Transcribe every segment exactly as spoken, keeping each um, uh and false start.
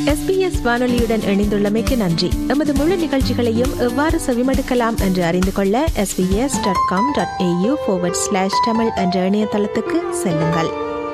S B S வானொலியுடன் இணைந்துள்ளமைக்கு நன்றி. எமது முழு நிகழ்ச்சிகளையும் எவ்வாறு செவிமடுக்கலாம் என்று அறிந்து கொள்ள S B S dot com dot A U forward slash Tamil என்ற இணையதளத்துக்கு செல்லுங்கள்.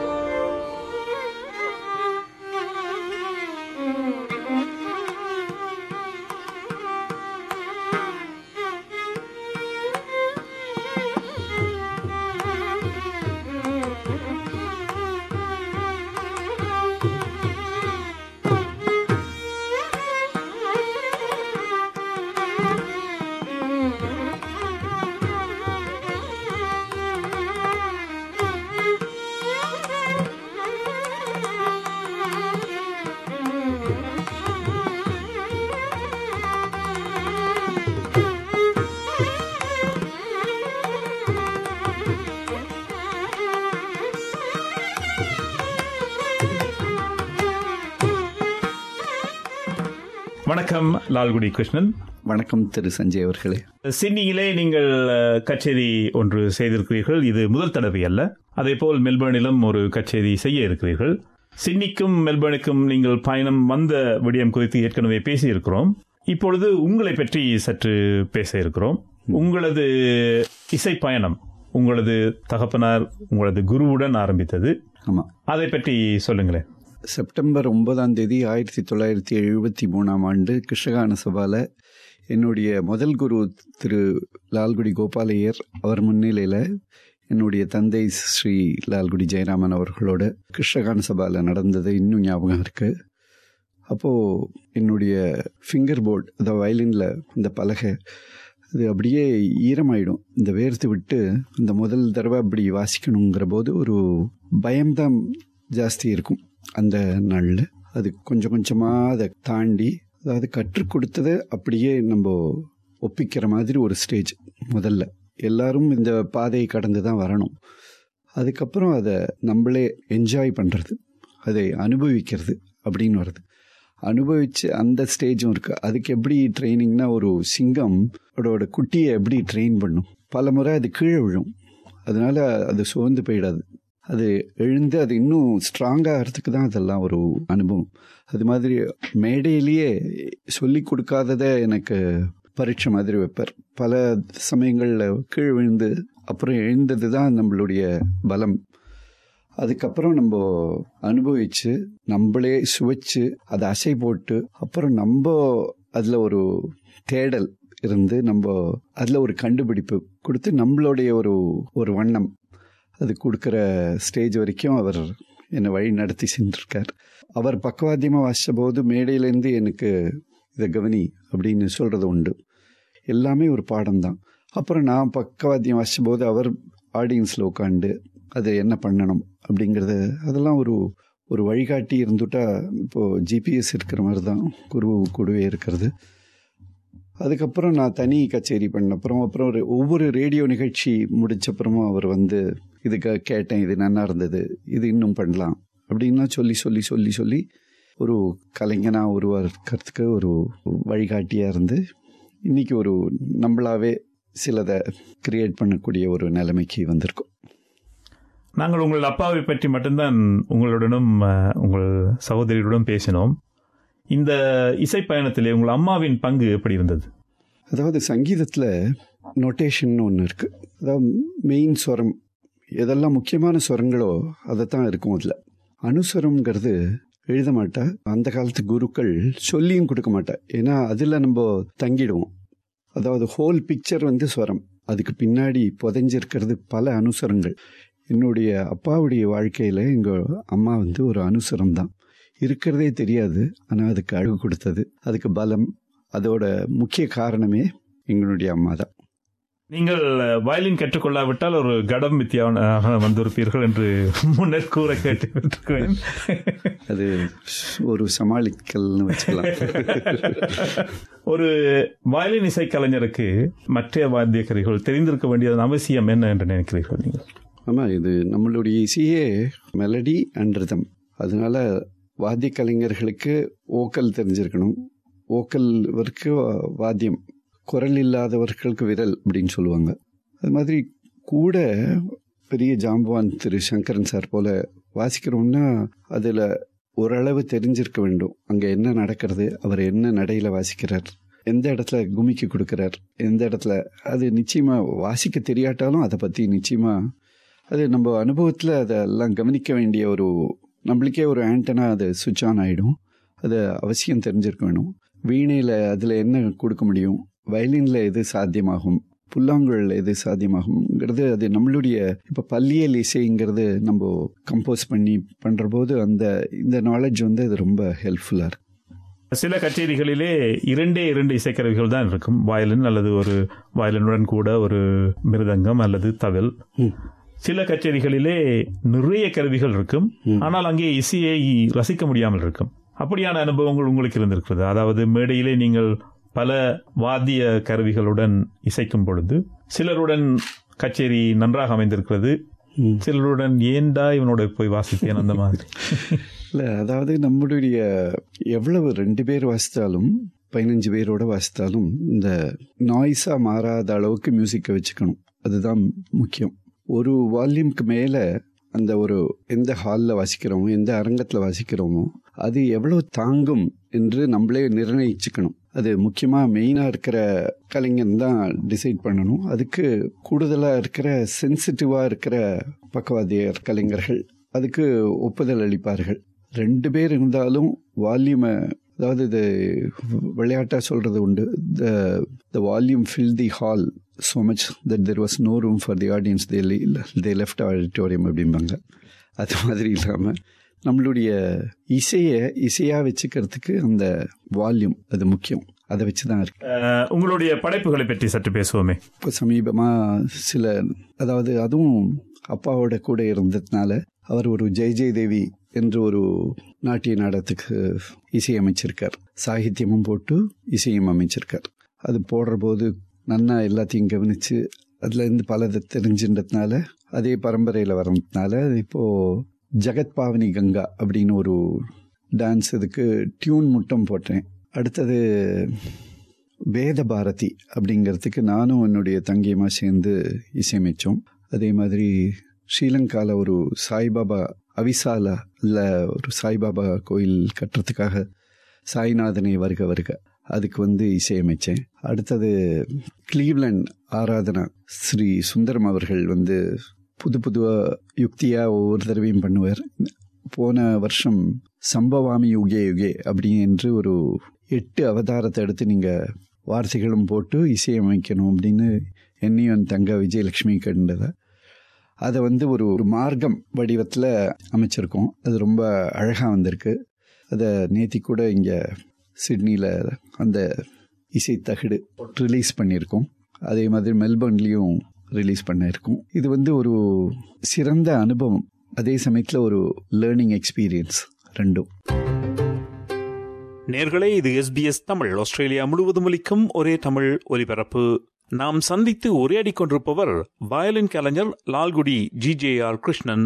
வணக்கம் லால்குடி கிருஷ்ணன். வணக்கம் திரு சஞ்சய் அவர்களே. சிட்னியிலே நீங்கள் கச்சேரி ஒன்று செய்திருக்கிறீர்கள். இது முதல் தடவை அல்ல. அதே போல் மெல்பர்னிலும் ஒரு கச்சேரி செய்ய இருக்கிறீர்கள். சிட்னிக்கும் மெல்பர்னுக்கும் நீங்கள் பயணம் வந்த விடயம் குறித்து ஏற்கனவே பேசியிருக்கிறோம். இப்பொழுது உங்களை பற்றி சற்று பேச இருக்கிறோம். உங்களது இசை பயணம் உங்களது தகப்பனார் உங்களது குருவுடன் ஆரம்பித்தது. ஆமா, அதை பற்றி சொல்லுங்களேன். செப்டம்பர் ஒன்பதாம் தேதி ஆயிரத்தி தொள்ளாயிரத்தி எழுபத்தி மூணாம் ஆண்டு கிருஷ்ணகான சபால என்னுடைய முதல் குரு திரு லால்குடி கோபாலையர் அவர் முன்னிலையில் என்னுடைய தந்தை ஸ்ரீ லால்குடி ஜெயராமன் அவர்களோட கிருஷ்ணகான சபால நடந்தது இன்னும் ஞாபகம் இருக்கு. அப்போது என்னுடைய ஃபிங்கர் போர்டு, அந்த வயலினில் இந்த பலகை, அது அப்படியே ஈரமாயிடும். இந்த வேர்த்து விட்டு இந்த முதல் தடவை அப்படி வாசிக்கணுங்கிற போது ஒரு பயம்தான் ஜாஸ்தி இருக்கும். அந்த நாளில் அது கொஞ்சம் கொஞ்சமாக அதை தாண்டி, அதாவது கற்றுக் கொடுத்ததை அப்படியே நம்ம ஒப்பிக்கிற மாதிரி ஒரு ஸ்டேஜ். முதல்ல எல்லாரும் இந்த பாதையை கடந்து தான் வரணும். அதுக்கப்புறம் அதை நம்மளே என்ஜாய் பண்ணுறது, அதை அனுபவிக்கிறது அப்படின்னு வருது. அனுபவித்து அந்த ஸ்டேஜும் இருக்குது. அதுக்கு எப்படி ட்ரைனிங்னா, ஒரு சிங்கம் அதோட குட்டியை எப்படி ட்ரெயின் பண்ணும், பல முறை அது கீழே விழும், அதனால அது சோர்ந்து போயிடாது, அது எழுந்து அது இன்னும் ஸ்ட்ராங்காகிறதுக்கு தான் அதெல்லாம் ஒரு அனுபவம். அது மாதிரி மேடையிலேயே சொல்லி கொடுக்காததை எனக்கு பரீட்சை மாதிரி வைப்பார். பல சமயங்களில் கீழ் விழுந்து அப்புறம் எழுந்தது தான் நம்மளுடைய பலம். அதுக்கப்புறம் நம்ம அனுபவித்து நம்மளே சுவைச்சு அதை அசை போட்டு அப்புறம் நம்ம அதில் ஒரு தேடல் இருந்து நம்ம அதில் ஒரு கண்டுபிடிப்பு கொடுத்து நம்மளுடைய ஒரு ஒரு வண்ணம் அது கொடுக்குற ஸ்டேஜ் வரைக்கும் அவர் என்னை வழி நடத்தி சென்றிருக்கார். அவர் பக்கவாத்தியமாக வாசித்த போது மேடையிலேருந்து எனக்கு இதை கவனி அப்படின்னு சொல்கிறது உண்டு. எல்லாமே ஒரு பாடம்தான். அப்புறம் நான் பக்கவாத்தியம் வாசித்த போது அவர் ஆடியன்ஸில் உட்காந்து அது என்ன பண்ணணும் அப்படிங்கிறது, அதெல்லாம் ஒரு ஒரு வழிகாட்டி இருந்துட்டா இப்போது ஜிபிஎஸ் இருக்கிற மாதிரி தான் குரு கூடவே இருக்கிறது. அதுக்கப்புறம் நான் தனி கச்சேரி பண்ணப்புறம் அப்புறம் ஒரு ஒவ்வொரு ரேடியோ நிகழ்ச்சி முடிச்சப்புறமும் அவர் வந்து இது கேட்டேன், இது நல்லா இருந்தது, இது இன்னும் பண்ணலாம் அப்படின்லாம் சொல்லி சொல்லி சொல்லி சொல்லி ஒரு கலைஞனாக உருவாக்கிறதுக்கு ஒரு வழிகாட்டியாக இருந்து இன்றைக்கி ஒரு நம்மளாவே சிலதை கிரியேட் பண்ணக்கூடிய ஒரு நிலைமைக்கு வந்திருக்கோம். நாங்கள் உங்கள் அப்பாவை பற்றி மட்டும்தான் உங்களுடனும் உங்கள் சகோதரியுடன் பேசினோம். இந்த இசை பயணத்திலே உங்கள் அம்மாவின் பங்கு எப்படி இருந்தது? அதாவது சங்கீதத்தில் நோட்டேஷன் ஒன்று இருக்குது. அதாவது மெயின் ஸ்வரம், எதெல்லாம் முக்கியமான ஸ்வரங்களோ அதை தான் இருக்கும். அதில் அனுஸ்வரம்ங்கிறது எழுத மாட்டா. அந்த காலத்து குருக்கள் சொல்லியும் கொடுக்க மாட்டா. ஏன்னா அதில் நம்ம தங்கிடுவோம். அதாவது ஹோல் பிக்சர் வந்து ஸ்வரம், அதுக்கு பின்னாடி புதைஞ்சிருக்கிறது பல அனுசரங்கள். என்னுடைய அப்பாவுடைய வாழ்க்கையில் எங்கள் அம்மா வந்து ஒரு அனுசரம் தான், இருக்கிறதே தெரியாது, ஆனால் அதுக்கு அழகு கொடுத்தது, அதுக்கு பலம், அதோட முக்கிய காரணமே எங்களுடைய அம்மா தான். நீங்கள் வயலின் கற்றுக்கொள்ளாவிட்டால் ஒரு கடம் வித்தியாக வந்திருப்பீர்கள் என்று முன்னர் கூற கேட்டிருக்கிறேன். அது ஒரு சமாளிக்கல்னு வச்சுக்கலாம். ஒரு வயலின் இசை கலைஞருக்கு மற்ற வாத்தியக்கருவிகள் தெரிந்திருக்க வேண்டியதன் அவசியம் என்ன என்று நினைக்கிறீர்கள் நீங்கள்? ஆமாம், இது நம்மளுடைய இசையே மெலடி அண்ட் ரிதம். அதனால வாத்திய கலைஞர்களுக்கு ஓக்கல் தெரிஞ்சிருக்கணும், ஓக்கல்வருக்கு வாத்தியம், குரல் இல்லாதவர்களுக்கு விரல் அப்படின்னு சொல்லுவாங்க. அது மாதிரி கூட பெரிய ஜாம்பவான் திரு சங்கரன் சார் போல் வாசிக்கிறோம்னா அதில் ஓரளவு தெரிஞ்சிருக்க வேண்டும். அங்கே என்ன நடக்கிறது, அவர் என்ன நடையில் வாசிக்கிறார், எந்த இடத்துல குமிக்கு கொடுக்குறார், எந்த இடத்துல, அது நிச்சயமாக வாசிக்க தெரியாட்டாலும் அதை பற்றி நிச்சயமாக அது நம்ம அனுபவத்தில் அதெல்லாம் கவனிக்க வேண்டிய ஒரு, நம்மளுக்கே ஒரு ஆண்டனா அது சுவிட்ச் ஆன் ஆகிடும். அது அவசியம் தெரிஞ்சிருக்க வேணும். வீணையில் அதில் என்ன கொடுக்க முடியும், வயலினில் எது சாத்தியமாகும், புல்லாங்குழல் எது சாத்தியமாகுங்கிறது, அது நம்மளுடைய இப்போ பள்ளியல் இசைங்கிறது நம்ம கம்போஸ் பண்ணி பண்ணுற போது அந்த இந்த நாலேஜ் வந்து அது ரொம்ப ஹெல்ப்ஃபுல்லாக இருக்கும். சில கச்சேரிகளிலே இரண்டே இரண்டு இசைக்கருவிகள் தான் இருக்கும், வயலின் அல்லது ஒரு வயலினுடன் கூட ஒரு மிருதங்கம் அல்லது தவில். சில கச்சேரிகளிலே நிறைய கருவிகள் இருக்கும், ஆனால் அங்கே இசையை ரசிக்க முடியாமல் இருக்கும். அப்படியான அனுபவங்கள் உங்களுக்கு இருந்திருக்கிறது? அதாவது மேடையிலே நீங்கள் பல வாத்திய கருவிகளுடன் இசைக்கும் பொழுது சிலருடன் கச்சேரி நன்றாக அமைந்திருக்கிறது, சிலருடன் ஏண்டா இவனோட போய் வாசித்தேன் அந்த மாதிரி. இல்லை, அதாவது நம்மளுடைய எவ்வளவு ரெண்டு பேர் வாசித்தாலும் பதினஞ்சு பேரோட வாசித்தாலும் இந்த நாய்ஸாக மாறாத அளவுக்கு மியூசிக்கை வச்சுக்கணும். அதுதான் முக்கியம். ஒரு வால்யூம்க்கு மேலே அந்த ஒரு எந்த ஹாலில் வாசிக்கிறோமோ, எந்த அரங்கத்தில் வாசிக்கிறோமோ, அது எவ்வளோ தாங்கும் என்று நம்மளே நிர்ணயிச்சுக்கணும். அது முக்கியமாக மெயினாக இருக்கிற கலைஞன் தான் டிசைட் பண்ணணும். அதுக்கு கூடுதலாக இருக்கிற சென்சிட்டிவாக இருக்கிற பக்கவாதியர் கலைஞர்கள் அதுக்கு ஒப்புதல் அளிப்பார்கள். ரெண்டு பேர் இருந்தாலும் வால்யூமை, அதாவது இது விளையாட்டாக சொல்கிறது உண்டு, the the volume fill the hall so much that there was no room for the audience, they, they left auditorium அப்படிம்பாங்க. அது மாதிரி இல்லாமல் நம்மளுடைய இசையை இசையாக வச்சுக்கிறதுக்கு அந்த வால்யூம் அது முக்கியம். அதை வச்சு தான் இருக்கு. உங்களுடைய படைப்புகளை பற்றி சற்று பேசுவோமே. இப்போ சமீபமாக சில, அதாவது அதுவும் அப்பாவோட கூட இருந்ததுனால அவர் ஒரு ஜெய் ஜெய் தேவி என்று ஒரு நாட்டிய நாடகத்துக்கு இசையமைச்சிருக்கார். சாகித்யமும் போட்டு இசையும் அமைச்சிருக்கார். அது போடுற போது நன்னா எல்லாத்தையும் கவனித்து அதுலேருந்து பலதை தெரிஞ்சுன்றதுனால, அதே பரம்பரையில் வர்றதுனால இப்போது ஜெகத் பாவனி கங்கா அப்படின்னு ஒரு டான்ஸ் இதுக்கு டியூன் மட்டும் போட்டேன். அடுத்தது வேத பாரதி அப்படிங்கிறதுக்கு நானும் என்னுடைய தங்கியமாக சேர்ந்து இசையமைச்சோம். அதே மாதிரி ஸ்ரீலங்காவில் ஒரு சாய்பாபா அவிசாலா இல்லை ஒரு சாய்பாபா கோயில் கட்டுறதுக்காக சாய்நாதனை வருக வருக அதுக்கு வந்து இசையமைச்சேன். அடுத்தது கிளீவ்லண்ட் ஆராதனா ஸ்ரீ சுந்தரம் அவர்கள் வந்து புது புதுவாக யுக்தியாக ஒவ்வொரு தடவையும் பண்ணுவார். போன வருஷம் சம்பவாமி யுகே யுகே அப்படி என்று ஒரு எட்டு அவதாரத்தை எடுத்து நீங்கள் வார்த்தைகளும் போட்டு இசையமைக்கணும் அப்படின்னு என்னையும் என் தங்க விஜயலட்சுமி கண்டதை அதை வந்து ஒரு ஒரு மார்க்கம் வடிவத்தில் அமைச்சிருக்கோம். அது ரொம்ப அழகாக வந்திருக்கு. அதை நேத்தி கூட இங்கே சிட்னியில் அந்த இசை தகடு ரிலீஸ் பண்ணியிருக்கோம். அதே மாதிரி மெல்பர்ன்லேயும் ரிலீஸ் பண்ணியிருக்கோம். இது வந்து ஒரு சிறந்த அனுபவம், அதே சமயத்தில் ஒரு லேர்னிங் எக்ஸ்பீரியன்ஸ் ரெண்டும். நேர்களே, இது எஸ்பிஎஸ் தமிழ், ஆஸ்திரேலியா முழுவதும் ஒலிக்கும் ஒரே தமிழ் ஒலிபரப்பு. நாம் சந்தித்து உரையாடி கொண்டிருப்பவர் வயலின் கலைஞர் Lalgudi G J R Krishnan.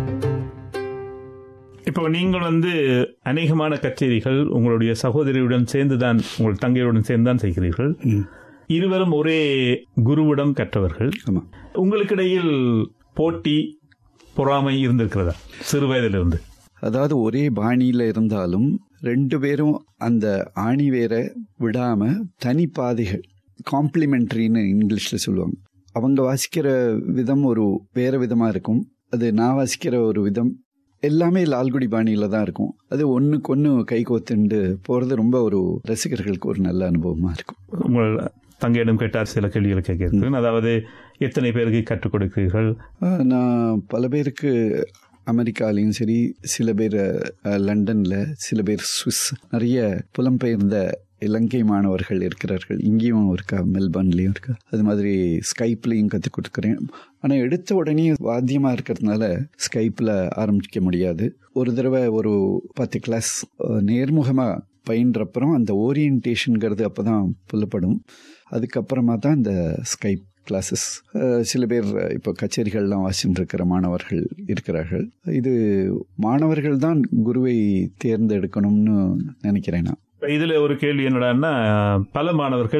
இப்போ நீங்கள் வந்து அநேகமான கச்சேரிகள் உங்களுடைய சகோதரியுடன் சேர்ந்துதான், உங்கள் தங்கையுடன் சேர்ந்துதான் செய்கிறீர்கள். இருவரும் ஒரே குருவிடம் கற்றவர்கள். உங்களுக்கிடையில் போட்டி பொறாமை இருந்திருக்கிறதா சிறு வயதிலிருந்து? அதாவது ஒரே பாணியில் இருந்தாலும் ரெண்டு பேரும் அந்த ஆணி வேற விடாமல் தனி பாதைகள், காம்ப்ளிமெண்ட்ரின்னு இங்கிலீஷில் சொல்லுவாங்க. அவங்க வாசிக்கிற விதம் ஒரு வேறு விதமாக இருக்கும், அது நான் வாசிக்கிற ஒரு விதம், எல்லாமே லால்குடி பாணியில் தான் இருக்கும். அது ஒன்றுக்கு ஒன்று கை கோத்துண்டு போகிறது ரொம்ப ஒரு ரசிகர்களுக்கு ஒரு நல்ல அனுபவமாக இருக்கும். உங்கள் தங்கையிடம் கேட்டார் சில கேள்விகளை கேட்கிறேன். அதாவது எத்தனை பேருக்கு கற்றுக் கொடுக்கிறீர்கள்? நான் பல பேருக்கு அமெரிக்காலையும் சரி, சில பேர் லண்டனில், சில பேர் சுவிஸ், நிறைய புலம்பெயர்ந்த இலங்கை மாணவர்கள் இருக்கிறார்கள். இங்கேயும் இருக்கா, மெல்பர்ன்லேயும் இருக்கா. அது மாதிரி ஸ்கைப்லேயும் கற்றுக் கொடுக்குறேன். ஆனால் எடுத்த உடனே வாத்தியமாக இருக்கிறதுனால ஸ்கைப்பில் ஆரம்பிக்க முடியாது. ஒரு தடவை ஒரு பத்து கிளாஸ் நேர்முகமாக பயின்றப்புறம் அந்த ஓரியன்டேஷனுங்கிறது அப்போ தான் புல்லப்படும். அதுக்கப்புறமா தான் இந்த ஸ்கைப் கிளாஸஸ். சில பேர் இப்போ கச்சேரிகள்லாம் வாசிட்டு இருக்கிற மாணவர்கள் இருக்கிறார்கள். இது மாணவர்கள் தான் குருவை தேர்ந்தெடுக்கணும்னு நினைக்கிறேன் நான். இதில் ஒரு கேள்வி என்னடான்னா, பல மாணவர்கள்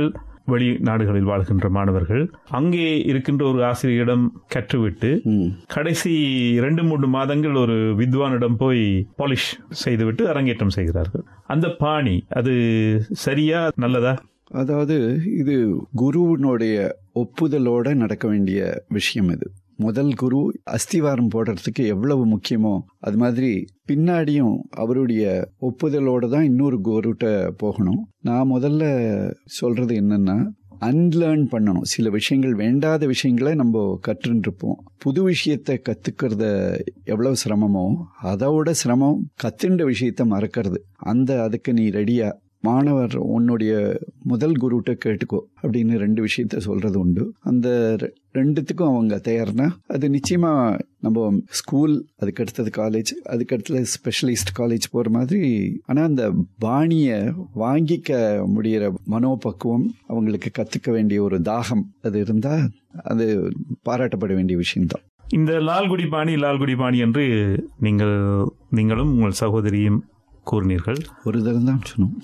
வெளிநாடுகளில் வாழ்கின்ற மாணவர்கள் அங்கே இருக்கின்ற ஒரு ஆசிரியரிடம் கற்றுவிட்டு கடைசி இரண்டு மூன்று மாதங்கள் ஒரு வித்வானிடம் போய் பாலிஷ் செய்துவிட்டு அரங்கேற்றம் செய்கிறார்கள். அந்த பாணி அது சரியா நல்லதா? அதாவது இது குருவினுடைய ஒப்புதலோட நடக்க வேண்டிய விஷயம். இது முதல் குரு அஸ்திவாரம் போடுறதுக்கு எவ்வளவு முக்கியமோ அது மாதிரி பின்னாடியும் அவருடைய ஒப்புதலோட தான் இன்னொரு குருட்ட போகணும். நான் முதல்ல சொல்றது என்னன்னா, அன்லேர்ன் பண்ணணும். சில விஷயங்கள், வேண்டாத விஷயங்களை நம்ம கற்றுருப்போம். புது விஷயத்தை கத்துக்கிறத எவ்வளவு சிரமமோ அதோட சிரமம் கத்துண்ட விஷயத்த மறக்கிறது. அந்த அதுக்கு நீ ரெடியா? மாணவர் உன்னுடைய முதல் குருட்ட கேட்டுக்கோ அப்படின்னு ரெண்டு விஷயத்த சொல்றது உண்டு. அந்த ரெண்டுத்துக்கும் அவங்க தயார்னா அது நிச்சயமா நம்ம ஸ்கூல், அதுக்கு அடுத்தது காலேஜ், அதுக்கு அடுத்தது ஸ்பெஷலிஸ்ட் காலேஜ் போற மாதிரி. ஆனா அந்த பாணியை வாங்கிக்க முடிகிற மனோபக்குவம், அவங்களுக்கு கத்துக்க வேண்டிய ஒரு தாகம் அது இருந்தா அது பாராட்டப்பட வேண்டிய விஷயம்தான். இந்த லால்குடி பாணி லால்குடி பாணி என்று நீங்கள் நீங்களும் உங்கள் சகோதரியும் கூறினீர்கள். ஒரு தரம் தான் சொன்னோம்.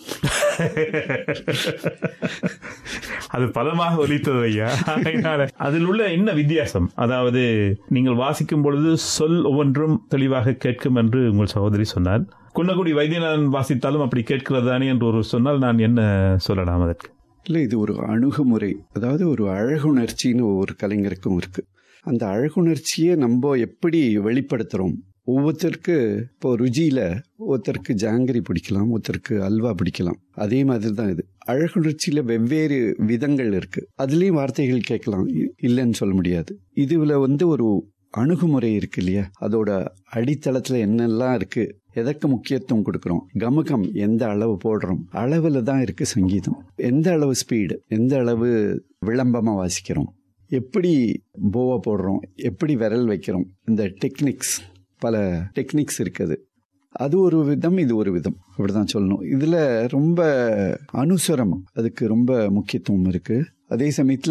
அது பலமாக ஒலித்தது ஐயா. அதில் உள்ள என்ன வித்தியாசம்? அதாவது நீங்கள் வாசிக்கும் பொழுது சொல் ஒவ்வொன்றும் தெளிவாக கேட்கும் என்று உங்கள் சகோதரி சொன்னார். குன்னக்குடி வைத்தியநாதன் வாசித்தாலும் அப்படி கேட்கிறதானே என்று ஒரு சொன்னால் நான் என்ன சொல்லலாம் அதற்கு? இல்லை, இது ஒரு அணுகுமுறை. அதாவது ஒரு அழகுணர்ச்சின்னு ஒவ்வொரு கலைஞருக்கும் இருக்கு. அந்த அழகுணர்ச்சியை நம்ம எப்படி வெளிப்படுத்துறோம்? ஒவ்வொருத்தருக்கு இப்போ ருச்சியில ஒருத்தருக்கு ஜாங்கிரி பிடிக்கலாம், ஒருத்தருக்கு அல்வா பிடிக்கலாம். அதே மாதிரி தான் இது அழகுணர்ச்சியில வெவ்வேறு விதங்கள் இருக்கு. அதுலயும் வார்த்தைகள் கேட்கலாம், இல்லைன்னு சொல்ல முடியாது. இதுல வந்து ஒரு அணுகுமுறை இருக்கு இல்லையா? அதோட அடித்தளத்துல என்னெல்லாம் இருக்கு, எதற்கு முக்கியத்துவம் கொடுக்கறோம், கமகம் எந்த அளவு போடுறோம், அளவுல தான் இருக்கு சங்கீதம். எந்த அளவு ஸ்பீடு, எந்த அளவு விளம்பமா வாசிக்கிறோம், எப்படி போவா போடுறோம், எப்படி விரல் வைக்கிறோம், இந்த டெக்னிக்ஸ், பல டெக்னிக்ஸ் இருக்குது. அது ஒரு விதம், இது ஒரு விதம், அப்படிதான் சொல்லணும். இதுல ரொம்ப அனுசரம், அதுக்கு ரொம்ப முக்கியத்துவம் இருக்கு. அதே சமயத்துல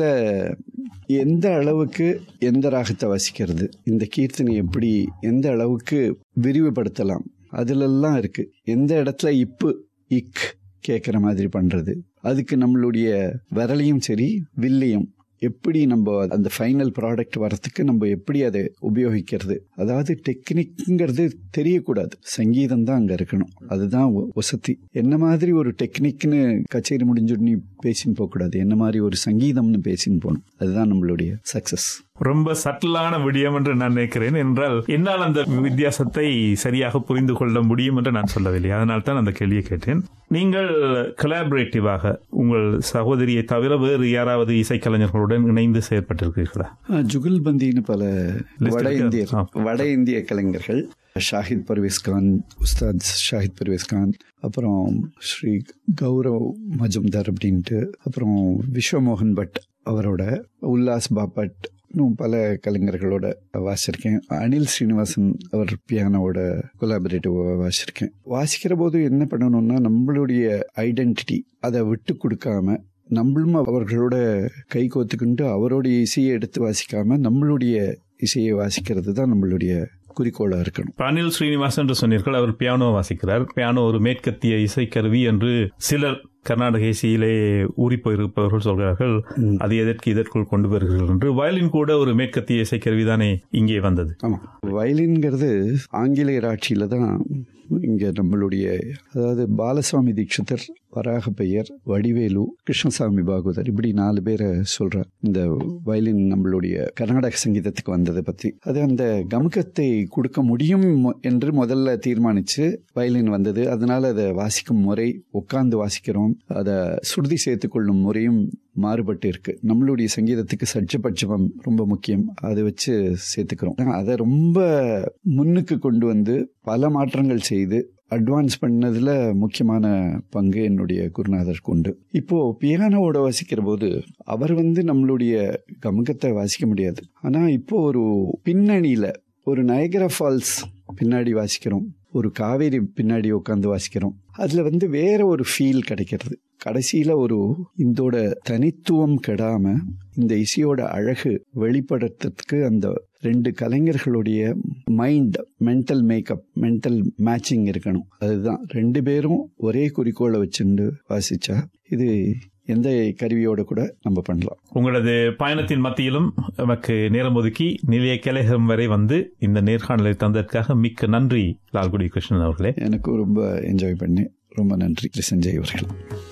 எந்த அளவுக்கு எந்த ராகத்தை வாசிக்கிறது, இந்த கீர்த்தனை எப்படி எந்த அளவுக்கு விரிவுபடுத்தலாம், அதுலெல்லாம் இருக்கு. எந்த இடத்துல இப்பு இக் கேட்குற மாதிரி பண்றது, அதுக்கு நம்மளுடைய விரலையும் சரி வில்லையும் எப்படி நம்ம அந்த ஃபைனல் ப்ராடக்ட் வரத்துக்கு நம்ம எப்படி அதை உபயோகிக்கிறது. அதாவது டெக்னிக்ங்கிறது தெரியக்கூடாது, சங்கீதம் தான் அங்கே இருக்கணும். அதுதான் வசதி. என்ன மாதிரி ஒரு டெக்னிக்னு கச்சேரி முடிஞ்சுட்டு நீ பேசின்னு போகக்கூடாது, என்ன மாதிரி ஒரு சங்கீதம்னு பேசின்னு போகணும். அதுதான் நம்மளுடைய சக்சஸ். ரொம்ப சட்டிலான விடயம் என்று நான் நினைக்கிறேன். என்றால் என்னால் அந்த வித்தியாசத்தை சரியாக புரிந்து கொள்ள முடியும் என்று நான் சொல்லவில்லை. அதனால் தான் அந்த கேள்வியை கேட்டேன். நீங்கள் கொலாபரேட்டிவாக உங்கள் சகோதரியை தவிர வேறு யாராவது இசைக்கலைஞர்களுடன் இணைந்து செயற்பட்டிருக்கிறீர்களா? ஜுகல்பந்தின்னு பல வட இந்திய வட இந்திய கலைஞர்கள், ஷாஹித் பர்வேஸ்கான், உஸ்தாத் ஷாஹித் பர்வேஸ்கான், அப்புறம் ஸ்ரீ கௌரவ் மஜும்தார் அப்படின்ட்டு, அப்புறம் விஸ்வமோகன் பட் அவரோட, உல்லாஸ் பாபட், இன்னும் பல கலைஞர்களோட வாசிச்சிருக்கேன். அனில் ஸ்ரீனிவாசன் அவர் பியானோட கொலாபரேட்டிவ் வாசிச்சிருக்கேன். வாசிக்கிற போது என்ன பண்ணணும்னா, நம்மளுடைய ஐடென்டிட்டி அதை விட்டு கொடுக்காம, நம்மளும் அவர்களோட கை கோத்துக்கிட்டு அவருடைய இசையை எடுத்து வாசிக்காம நம்மளுடைய இசையை வாசிக்கிறது தான் நம்மளுடைய குறிக்கோளா இருக்கணும். அனில் ஸ்ரீனிவாசன் என்று சொன்னீர்கள், அவர் பியானோ வாசிக்கிறார். பியானோ ஒரு மேற்கத்திய இசைக்கருவி என்று சிலர் கர்நாடக இசையிலே ஊறி போயிருப்பவர்கள் சொல்கிறார்கள். அது எதற்கு இதற்குள் கொண்டு வருகிறீர்கள் என்று. வயலின் கூட ஒரு மேற்கத்திய இசைக்கருவி தானே இங்கே வந்தது? ஆமா, வயலின்ங்கிறது ஆங்கிலேயர் ஆட்சியில தான் இங்க நம்மளுடைய, அதாவது பாலசுவாமி தீட்சிதர், வராக பெயர், வடிவேலு, கிருஷ்ணசாமி பாகவதர், இப்படி நாலு பேரை சொல்ற இந்த வயலின் நம்மளுடைய கர்நாடக சங்கீதத்துக்கு வந்ததை பத்தி. அது அந்த கமகத்தை கொடுக்க முடியும் என்று முதல்ல தீர்மானிச்சு வயலின் வந்தது. அதனால அதை வாசிக்கும் முறை, உட்கார்ந்து வாசிக்கிறோம், அதை சுருதி சேர்த்து கொள்ளும் முறையும் மாறுபட்டு இருக்கு. நம்மளுடைய சங்கீதத்துக்கு சட்சபட்சமம் ரொம்ப முக்கியம், அதை வச்சு சேர்த்துக்கிறோம். அதை ரொம்ப முன்னுக்கு கொண்டு வந்து பல மாற்றங்கள் செய்து அட்வான்ஸ் பண்ணதுல முக்கியமான பங்கு என்னுடைய குருநாதருக்கு உண்டு. இப்போ பியானோவோட வாசிக்கிற போது அவர் வந்து நம்மளுடைய கமகத்தை வாசிக்க முடியாது. ஆனா இப்போ ஒரு பின்னணியில ஒரு நயகரா ஃபால்ஸ் பின்னாடி வாசிக்கிறோம், ஒரு காவேரி பின்னாடி உட்காந்து வாசிக்கிறோம். அதுல வந்து வேற ஒரு ஃபீல் கிடைக்கிறது. கடைசியில ஒரு இதோட தனித்துவம் கெடாம இந்த இசையோட அழகு வெளிப்படுத்துறதுக்கு அந்த ரெண்டு கலைஞர்களுடைய mind, mental makeup, mental matching இருக்கணும். அதுதான் ரெண்டு பேரும் ஒரே குறிக்கோளை வச்சுட்டு வாசிச்சா இது எந்த கருவியோட கூட நம்ம பண்ணலாம். உங்களது பயணத்தின் மத்தியிலும் நமக்கு நேரம் ஒதுக்கி நிலைய கலையகம் வரை வந்து இந்த நேர்காணலை தந்ததற்காக மிக்க நன்றி லால்குடி கிருஷ்ணன் அவர்களே. எனக்கு ரொம்ப என்ஜாய் பண்ணி ரொம்ப நன்றி சஞ்சய் அவர்கள்.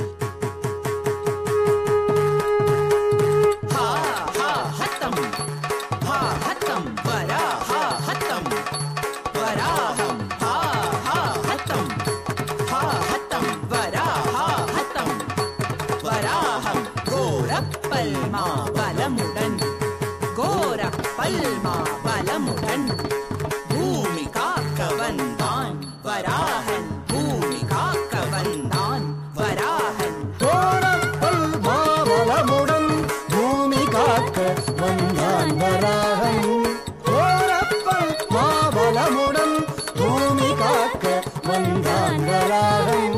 பூமி காக்க வந்தான் வராகன், பூமி காக்க வந்தான் வராகன். கோரப்பல் மாவளமுடன் பூமி காக்க வந்தான் வராகன். கோரப்பல் மாவளமுடன் பூமி காக்க வந்தான் வராகன்.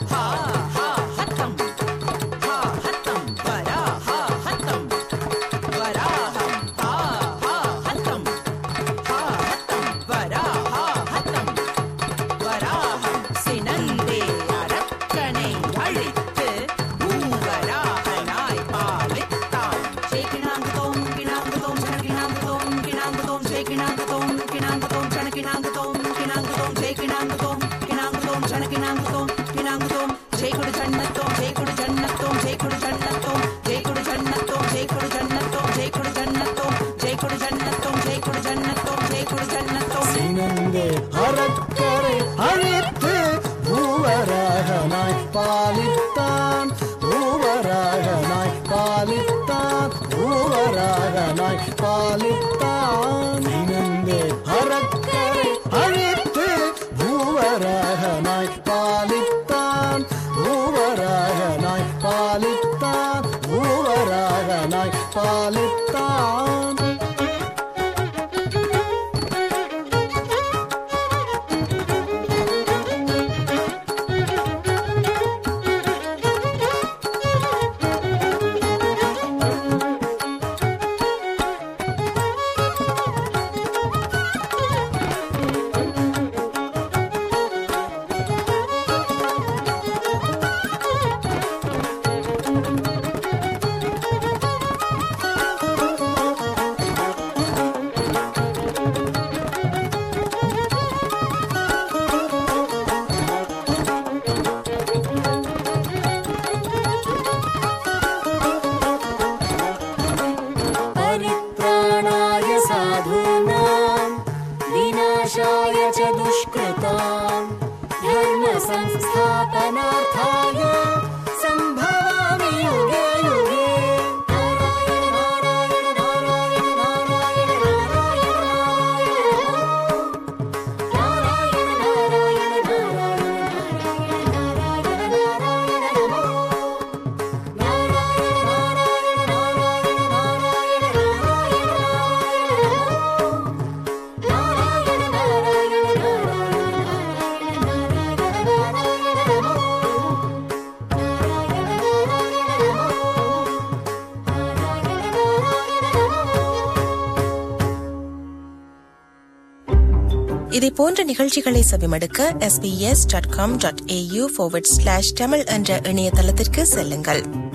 அறக்கரை அழித்து பூவராகனாய் பாலித்தான், பூவராகனாய் பாலித்தான், பூவராகனாய் பாலித்தான். இனந்தே அறக்கரை அழித்து பூவராகனாய் பாலித்தான், பூவராகனாய் பாலித்தான், பூவராகனாய் பாலித்தான். இதை போன்ற நிகழ்ச்சிகளை செவிமடுக்க S B S dot com dot A U forward slash Tamil என்ற இணையதளத்திற்கு செல்லுங்கள்.